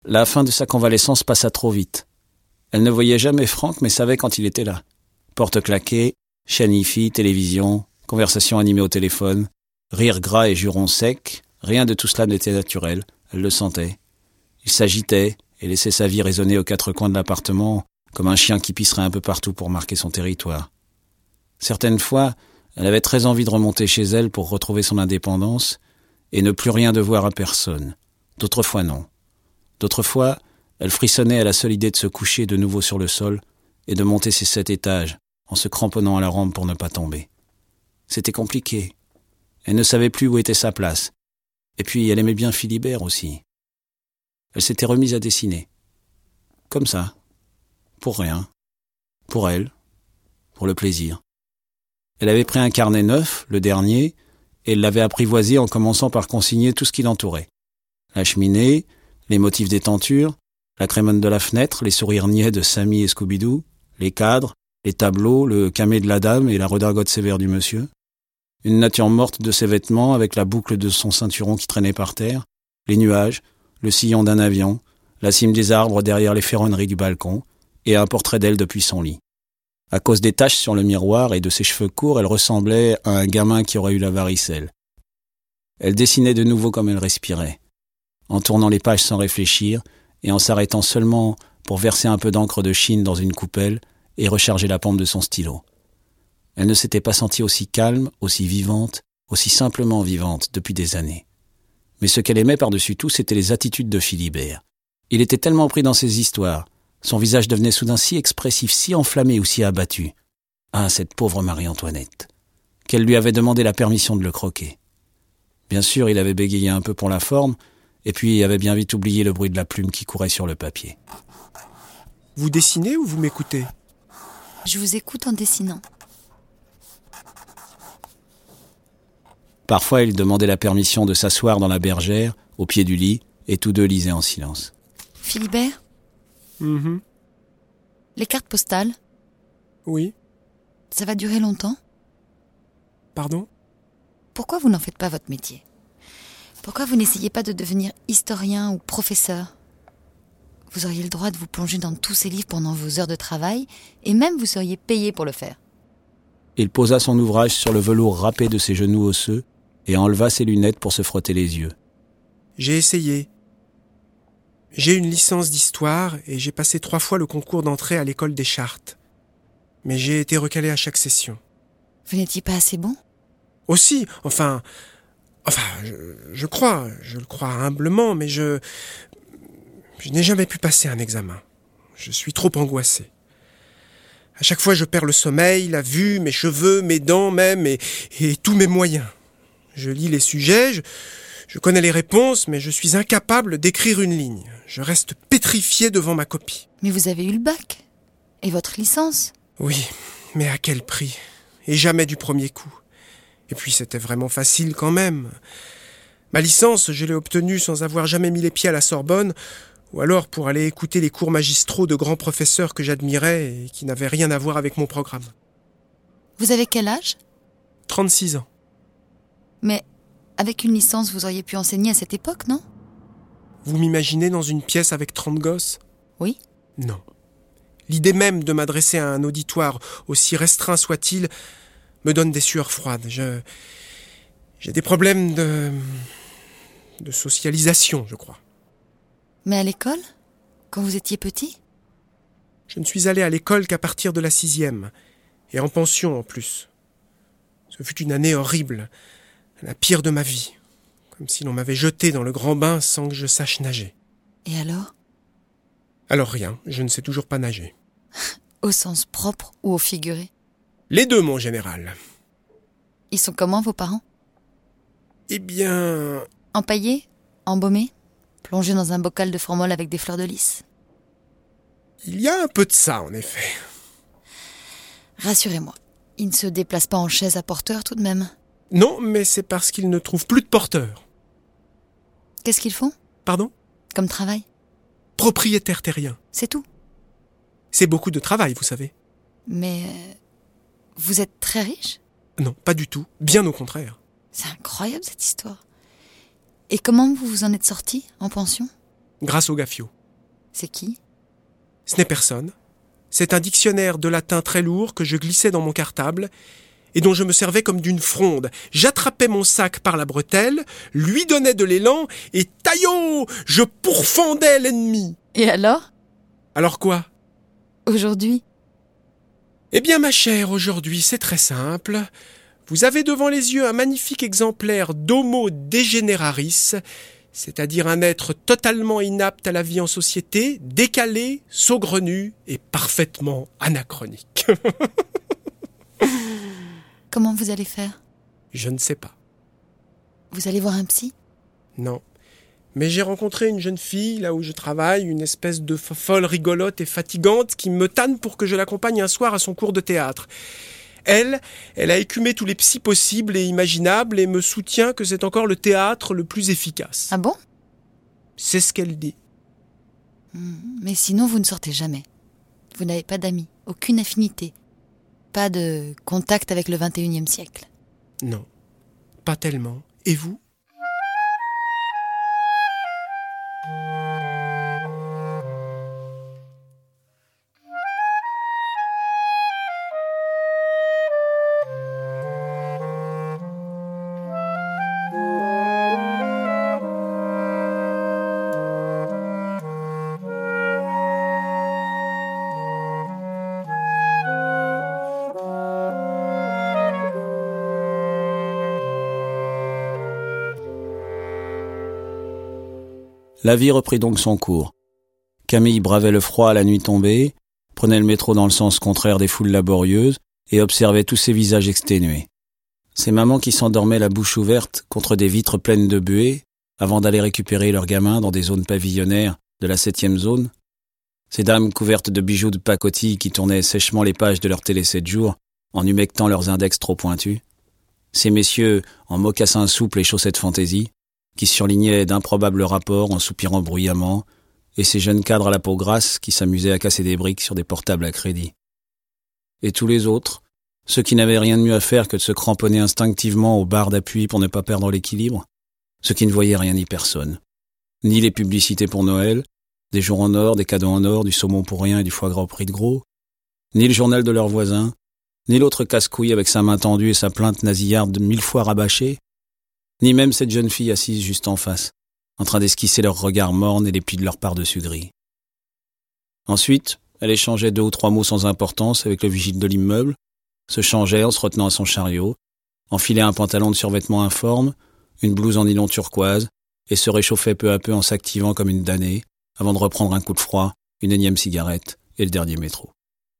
La fin de sa convalescence passa trop vite. Elle ne voyait jamais Franck, mais savait quand il était là. Porte claquée, chaîne hi-fi, télévision, conversation animée au téléphone, rire gras et jurons secs, rien de tout cela n'était naturel, elle le sentait. Il s'agitait et laissait sa vie résonner aux quatre coins de l'appartement, comme un chien qui pisserait un peu partout pour marquer son territoire. Certaines fois, elle avait très envie de remonter chez elle pour retrouver son indépendance et ne plus rien devoir à personne. D'autres fois, non. D'autres fois, elle frissonnait à la seule idée de se coucher de nouveau sur le sol et de monter ses 7 étages en se cramponnant à la rampe pour ne pas tomber. C'était compliqué. Elle ne savait plus où était sa place. Et puis, elle aimait bien Philibert aussi. Elle s'était remise à dessiner. Comme ça. Pour rien. Pour elle. Pour le plaisir. Elle avait pris un carnet neuf, le dernier, et elle l'avait apprivoisé en commençant par consigner tout ce qui l'entourait. La cheminée, les motifs des tentures, la crémone de la fenêtre, les sourires niais de Samy et Scooby-Doo, les cadres, les tableaux, le camé de la dame et la redingote sévère du monsieur. Une nature morte de ses vêtements avec la boucle de son ceinturon qui traînait par terre, les nuages, le sillon d'un avion, la cime des arbres derrière les ferronneries du balcon, et un portrait d'elle depuis son lit. À cause des taches sur le miroir et de ses cheveux courts, elle ressemblait à un gamin qui aurait eu la varicelle. Elle dessinait de nouveau comme elle respirait, en tournant les pages sans réfléchir et en s'arrêtant seulement pour verser un peu d'encre de Chine dans une coupelle et recharger la pompe de son stylo. Elle ne s'était pas sentie aussi calme, aussi vivante, aussi simplement vivante depuis des années. Mais ce qu'elle aimait par-dessus tout, c'était les attitudes de Philibert. Il était tellement pris dans ses histoires. Son visage devenait soudain si expressif, si enflammé ou si abattu. Ah, cette pauvre Marie-Antoinette, qu'elle lui avait demandé la permission de le croquer. Bien sûr, il avait bégayé un peu pour la forme, et puis avait bien vite oublié le bruit de la plume qui courait sur le papier. Vous dessinez ou vous m'écoutez ? Je vous écoute en dessinant. Parfois, il demandait la permission de s'asseoir dans la bergère, au pied du lit, et tous deux lisaient en silence. Philibert ? Les cartes postales ? Oui. Ça va durer longtemps ? Pardon ? Pourquoi vous n'en faites pas votre métier ? Pourquoi vous n'essayez pas de devenir historien ou professeur ? Vous auriez le droit de vous plonger dans tous ces livres pendant vos heures de travail, et même vous seriez payé pour le faire. Il posa son ouvrage sur le velours râpé de ses genoux osseux et enleva ses lunettes pour se frotter les yeux. J'ai essayé. J'ai une licence d'histoire et j'ai passé 3 fois le concours d'entrée à l'école des Chartes. Mais j'ai été recalé à chaque session. Vous n'étiez pas assez bon ? Aussi, je le crois humblement, mais je n'ai jamais pu passer un examen. Je suis trop angoissé. À chaque fois, je perds le sommeil, la vue, mes cheveux, mes dents même, et tous mes moyens. Je lis les sujets, je connais les réponses, mais je suis incapable d'écrire une ligne. Je reste pétrifié devant ma copie. Mais vous avez eu le bac. Et votre licence. Oui, mais à quel prix ? Et jamais du premier coup. Et puis c'était vraiment facile quand même. Ma licence, je l'ai obtenue sans avoir jamais mis les pieds à la Sorbonne, ou alors pour aller écouter les cours magistraux de grands professeurs que j'admirais et qui n'avaient rien à voir avec mon programme. Vous avez quel âge ? 36 ans. Mais avec une licence, vous auriez pu enseigner à cette époque, non ? Vous m'imaginez dans une pièce avec 30 gosses ? Oui. Non. L'idée même de m'adresser à un auditoire, aussi restreint soit-il, me donne des sueurs froides. J'ai des problèmes de socialisation, je crois. Mais à l'école ? Quand vous étiez petit ? Je ne suis allé à l'école qu'à partir de la 6e, et en pension en plus. Ce fut une année horrible, la pire de ma vie, comme si l'on m'avait jeté dans le grand bain sans que je sache nager. Et alors ? Alors rien, je ne sais toujours pas nager. Au sens propre ou au figuré ? Les deux, mon général. Ils sont comment, vos parents ? Eh bien... Empaillés ? Embaumés ? Plongés dans un bocal de formol avec des fleurs de lys ? Il y a un peu de ça, en effet. Rassurez-moi, ils ne se déplacent pas en chaise à porteur tout de même ? Non, mais c'est parce qu'ils ne trouvent plus de porteurs. Qu'est-ce qu'ils font ? Pardon ? Comme travail ? Propriétaires terriens. C'est tout. C'est beaucoup de travail, vous savez. Mais vous êtes très riche ? Non, pas du tout. Bien au contraire. C'est incroyable cette histoire. Et comment vous vous en êtes sorti, en pension ? Grâce au Gaffio. C'est qui ? Ce n'est personne. C'est un dictionnaire de latin très lourd que je glissais dans mon cartable et dont je me servais comme d'une fronde. J'attrapais mon sac par la bretelle, lui donnais de l'élan et taillot, je pourfendais l'ennemi. Et alors ? Alors quoi ? Aujourd'hui ? Eh bien ma chère, aujourd'hui c'est très simple. Vous avez devant les yeux un magnifique exemplaire d'Homo degeneraris, c'est-à-dire un être totalement inapte à la vie en société, décalé, saugrenu et parfaitement anachronique. Comment vous allez faire ? Je ne sais pas. Vous allez voir un psy ? Non. Mais j'ai rencontré une jeune fille, là où je travaille, une espèce de folle rigolote et fatigante qui me tanne pour que je l'accompagne un soir à son cours de théâtre. Elle a écumé tous les psys possibles et imaginables et me soutient que c'est encore le théâtre le plus efficace. Ah bon ? C'est ce qu'elle dit. Mais sinon, vous ne sortez jamais. Vous n'avez pas d'amis, aucune affinité. Pas de contact avec le 21e siècle. Non, pas tellement. Et vous ? La vie reprit donc son cours. Camille bravait le froid à la nuit tombée, prenait le métro dans le sens contraire des foules laborieuses et observait tous ces visages exténués. Ces mamans qui s'endormaient la bouche ouverte contre des vitres pleines de buée avant d'aller récupérer leurs gamins dans des zones pavillonnaires de la 7e zone. Ces dames couvertes de bijoux de pacotille qui tournaient sèchement les pages de leur télé 7 jours en humectant leurs index trop pointus. Ces messieurs en mocassins souples et chaussettes fantaisie qui surlignaient d'improbables rapports en soupirant bruyamment, et ces jeunes cadres à la peau grasse qui s'amusaient à casser des briques sur des portables à crédit. Et tous les autres, ceux qui n'avaient rien de mieux à faire que de se cramponner instinctivement aux barres d'appui pour ne pas perdre l'équilibre, ceux qui ne voyaient rien ni personne, ni les publicités pour Noël, des jours en or, des cadeaux en or, du saumon pour rien et du foie gras au prix de gros, ni le journal de leurs voisins, ni l'autre casse-couille avec sa main tendue et sa plainte nasillarde 1000 fois rabâchée, ni même cette jeune fille assise juste en face, en train d'esquisser leurs regards mornes et les plis de leur pardessus gris. Ensuite, elle échangeait 2 ou 3 mots sans importance avec le vigile de l'immeuble, se changeait en se retenant à son chariot, enfilait un pantalon de survêtement informe, une blouse en nylon turquoise, et se réchauffait peu à peu en s'activant comme une damnée, avant de reprendre un coup de froid, une énième cigarette et le dernier métro.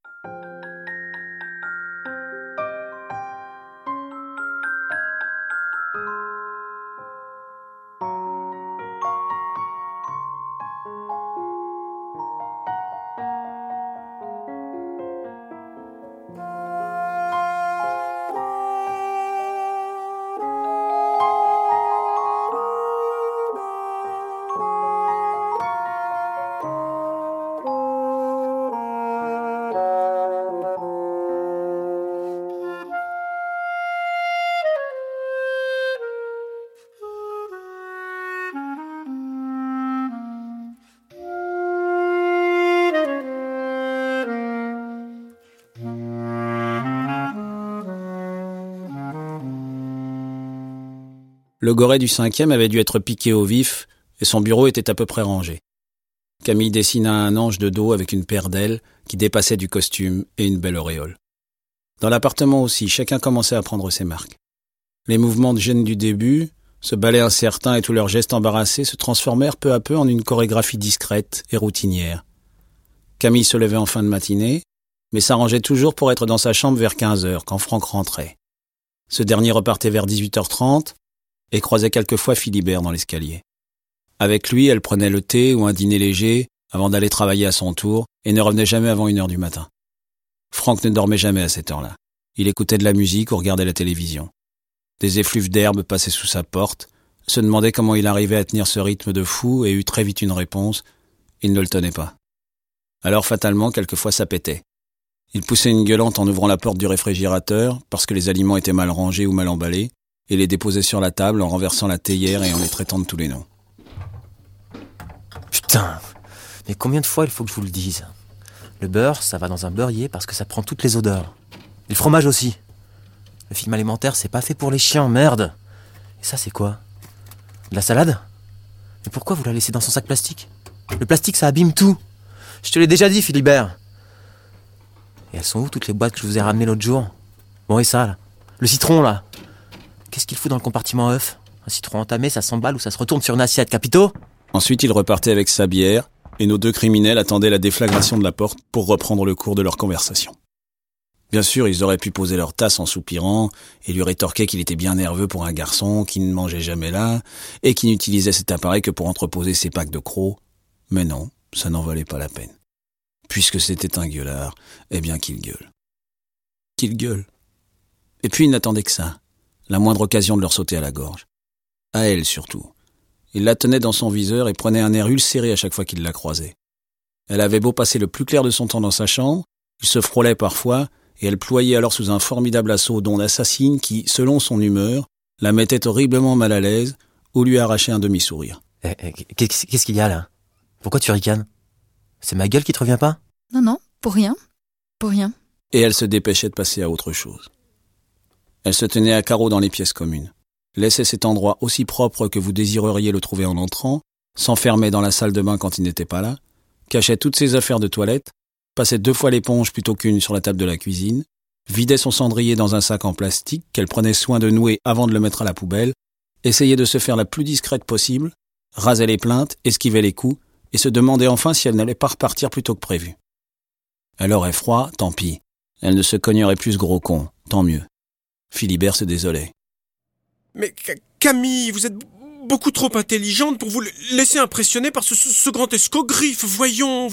Le goret du 5e avait dû être piqué au vif, et son bureau était à peu près rangé. Camille dessina un ange de dos avec une paire d'ailes qui dépassait du costume et une belle auréole. Dans l'appartement aussi, chacun commençait à prendre ses marques. Les mouvements de gêne du début, ce balai incertain et tous leurs gestes embarrassés se transformèrent peu à peu en une chorégraphie discrète et routinière. Camille se levait en fin de matinée, mais s'arrangeait toujours pour être dans sa chambre vers 15h, quand Franck rentrait. Ce dernier repartait vers 18h30 et croisait quelquefois Philibert dans l'escalier. Avec lui, elle prenait le thé ou un dîner léger avant d'aller travailler à son tour et ne revenait jamais avant 1h du matin. Franck ne dormait jamais à cette heure-là. Il écoutait de la musique ou regardait la télévision. Des effluves d'herbe passaient sous sa porte, se demandait comment il arrivait à tenir ce rythme de fou et eut très vite une réponse. Il ne le tenait pas. Alors fatalement, quelquefois ça pétait. Il poussait une gueulante en ouvrant la porte du réfrigérateur parce que les aliments étaient mal rangés ou mal emballés et les déposait sur la table en renversant la théière et en les traitant de tous les noms. Putain, Mais combien de fois il faut que je vous le dise ? Le beurre, ça va dans un beurrier parce que ça prend toutes les odeurs. Et le fromage aussi. Le film alimentaire, c'est pas fait pour les chiens, merde. Et ça, c'est quoi ? De la salade ? Mais pourquoi vous la laissez dans son sac plastique ? Le plastique, ça abîme tout. Je te l'ai déjà dit, Philibert. Et elles sont où toutes les boîtes que je vous ai ramenées l'autre jour ? Bon, et ça, là ? Le citron, là ? Qu'est-ce qu'il fout dans le compartiment œuf ? Un citron entamé, ça s'emballe ou ça se retourne sur une assiette, capito ? Ensuite, il repartait avec sa bière, et nos deux criminels attendaient la déflagration de la porte pour reprendre le cours de leur conversation. Bien sûr, ils auraient pu poser leur tasse en soupirant et lui rétorquer qu'il était bien nerveux pour un garçon qui ne mangeait jamais là et qui n'utilisait cet appareil que pour entreposer ses packs de crocs. Mais non, ça n'en valait pas la peine. Puisque c'était un gueulard, eh bien qu'il gueule. Qu'il gueule. Et puis il n'attendait que ça, la moindre occasion de leur sauter à la gorge. À elle surtout. Il la tenait dans son viseur et prenait un air ulcéré à chaque fois qu'il la croisait. Elle avait beau passer le plus clair de son temps dans sa chambre, il se frôlait parfois, et elle ployait alors sous un formidable assaut d'ondes assassines qui, selon son humeur, la mettait horriblement mal à l'aise ou lui arrachait un demi-sourire. Qu'est-ce qu'il y a là ? Pourquoi tu ricanes ? C'est ma gueule qui te revient pas ? Non, pour rien. Pour rien. Et elle se dépêchait de passer à autre chose. Elle se tenait à carreau dans les pièces communes, laissait cet endroit aussi propre que vous désireriez le trouver en entrant, s'enfermait dans la salle de bain quand il n'était pas là, cachait toutes ses affaires de toilette, passait 2 fois l'éponge plutôt qu'une sur la table de la cuisine, vidait son cendrier dans un sac en plastique qu'elle prenait soin de nouer avant de le mettre à la poubelle, essayait de se faire la plus discrète possible, rasait les plaintes, esquivait les coups, et se demandait enfin si elle n'allait pas repartir plus tôt que prévu. Elle aurait froid, tant pis. Elle ne se cognerait plus ce gros con, tant mieux. Philibert se désolait. Mais Camille, vous êtes beaucoup trop intelligente pour vous laisser impressionner par ce grand escogriffe. Voyons,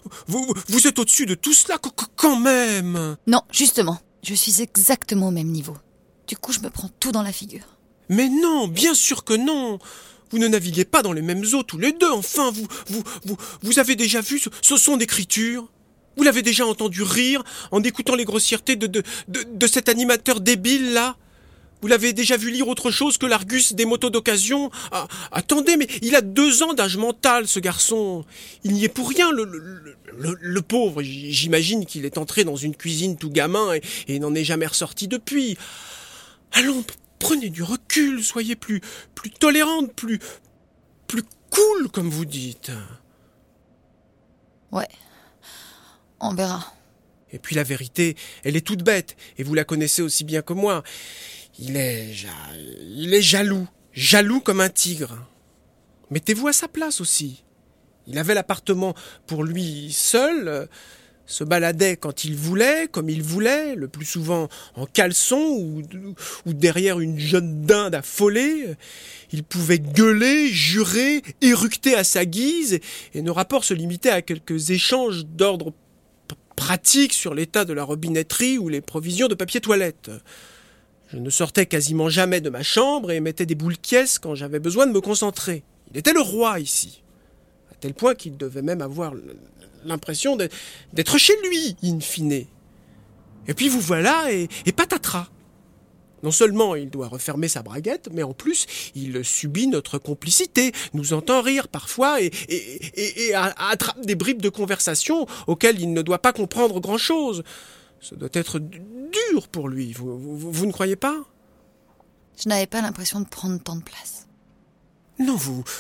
vous êtes au-dessus de tout cela quand même. Non, justement, je suis exactement au même niveau. Du coup, je me prends tout dans la figure. Mais non, bien sûr que non. Vous ne naviguez pas dans les mêmes eaux tous les deux. Enfin, vous avez déjà vu ce son d'écriture ? Vous l'avez déjà entendu rire en écoutant les grossièretés de cet animateur débile là ? Vous l'avez déjà vu lire autre chose que l'Argus des motos d'occasion ? Attendez, mais il a 2 ans d'âge mental, ce garçon. Il n'y est pour rien, le pauvre. J'imagine qu'il est entré dans une cuisine tout gamin et n'en est jamais ressorti depuis. Allons, prenez du recul, soyez plus tolérante, plus cool, comme vous dites. Ouais, on verra. Et puis la vérité, elle est toute bête, et vous la connaissez aussi bien que moi. Il est jaloux comme un tigre. Mettez-vous à sa place aussi. Il avait l'appartement pour lui seul, se baladait quand il voulait, comme il voulait, le plus souvent en caleçon ou derrière une jeune dinde affolée. Il pouvait gueuler, jurer, éructer à sa guise, et nos rapports se limitaient à quelques échanges d'ordre pratique sur l'état de la robinetterie ou les provisions de papier toilette. Je ne sortais quasiment jamais de ma chambre et mettais des boules quiesses quand j'avais besoin de me concentrer. Il était le roi ici, à tel point qu'il devait même avoir l'impression d'être chez lui, in fine. Et puis vous voilà, et patatras. Non seulement il doit refermer sa braguette, mais en plus, il subit notre complicité, nous entend rire parfois et attrape des bribes de conversation auxquelles il ne doit pas comprendre grand-chose. Ça doit être dur pour lui, vous ne croyez pas ? Je n'avais pas l'impression de prendre tant de place. Non,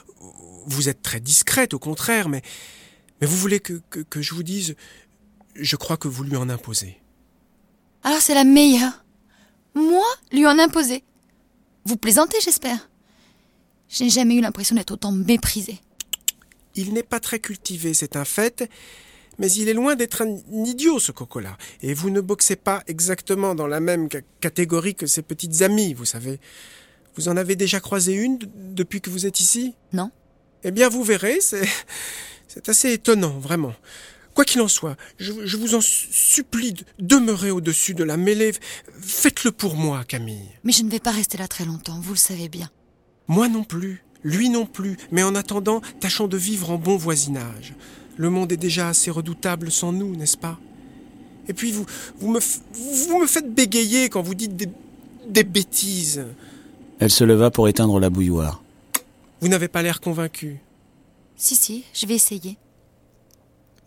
vous êtes très discrète, au contraire, mais vous voulez que je vous dise, je crois que vous lui en imposez. Alors c'est la meilleure. Moi, lui en imposer. Vous plaisantez, j'espère. Je n'ai jamais eu l'impression d'être autant méprisée. Il n'est pas très cultivé, c'est un fait, mais il est loin d'être un idiot, ce coco-là. Et vous ne boxez pas exactement dans la même catégorie que ses petites amies, vous savez. Vous en avez déjà croisé une depuis que vous êtes ici ? Non. Eh bien, vous verrez, c'est assez étonnant, vraiment. Quoi qu'il en soit, je vous en supplie de demeurer au-dessus de la mêlée. Faites-le pour moi, Camille. Mais je ne vais pas rester là très longtemps, vous le savez bien. Moi non plus, lui non plus. Mais en attendant, tâchons de vivre en bon voisinage. Le monde est déjà assez redoutable sans nous, n'est-ce pas ? Et puis vous me faites bégayer quand vous dites des bêtises. Elle se leva pour éteindre la bouilloire. Vous n'avez pas l'air convaincu. Si, je vais essayer.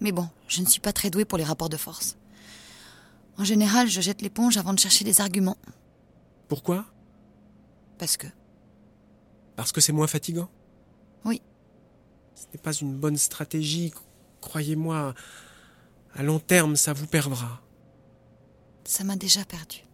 Mais bon, je ne suis pas très douée pour les rapports de force. En général, je jette l'éponge avant de chercher des arguments. Pourquoi? Parce que... Parce que c'est moins fatigant? Oui. Ce n'est pas une bonne stratégie. Croyez-moi, à long terme, ça vous perdra. Ça m'a déjà perdue.